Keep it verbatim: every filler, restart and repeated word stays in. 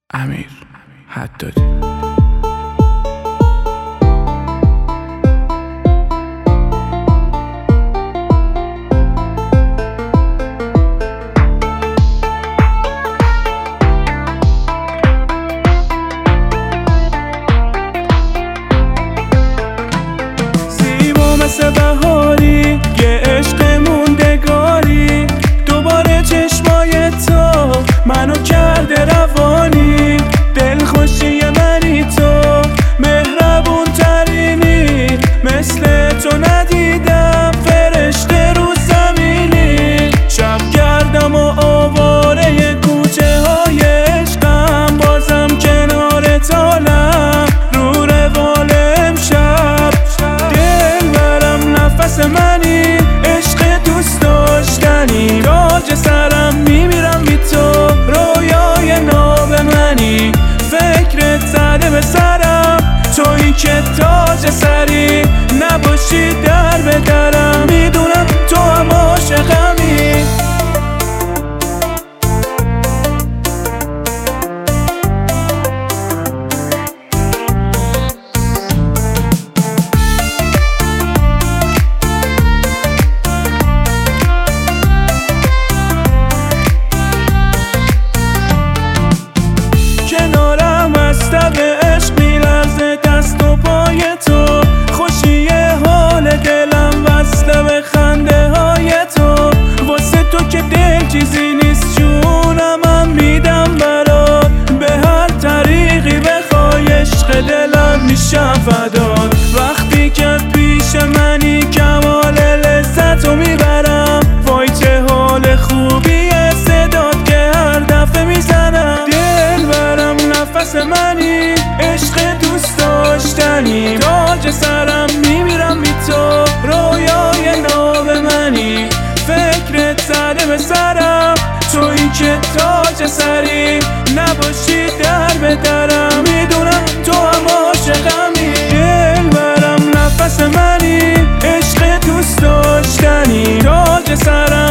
امیر حدادی. زیبا مثل بهاری، یه عشق موندگاری، دوباره چشمای تو منو کرده روانی. دلخوشی منی تو، مهربون ترینی، مثل تو ندیدم فرشته رو زمینی. شب گردم و آواره کوچه های عشقم، بازم کنار تالم رو روال امشب. دل برم نفس منی، عشق دوست داشتنی، تاج سرم میمیرم بی تو، رویای ناب منی. فکرت زده به سرم، تویی که تاج سری، نباشی در به درم، میدونم تو هم عاشقمی. کنارم از تب عشق میلرزه دست و پای تو، خوشی حال دلم وصله به خنده های تو. واسه تو که دل چیزی نیست، جونم هم میدم برات، به هر طریقی بخوای عشق دلم میشم فدات. وقتی که پیش منی کمال لذتو میبرم، وای چه حال خوبیه صدات که هر دفعه میزنم. دل برم نفس منی، عشق دوست داشتنی، تاج سرم میمیرم بی تو، رویای ناب منی. فکرت زده به سرم، تویی که تاج سری، نباشی در به درم، میدونم تو هم عاشقمی. دل برم نفس منی، عشق دوست داشتنی، تاج سرم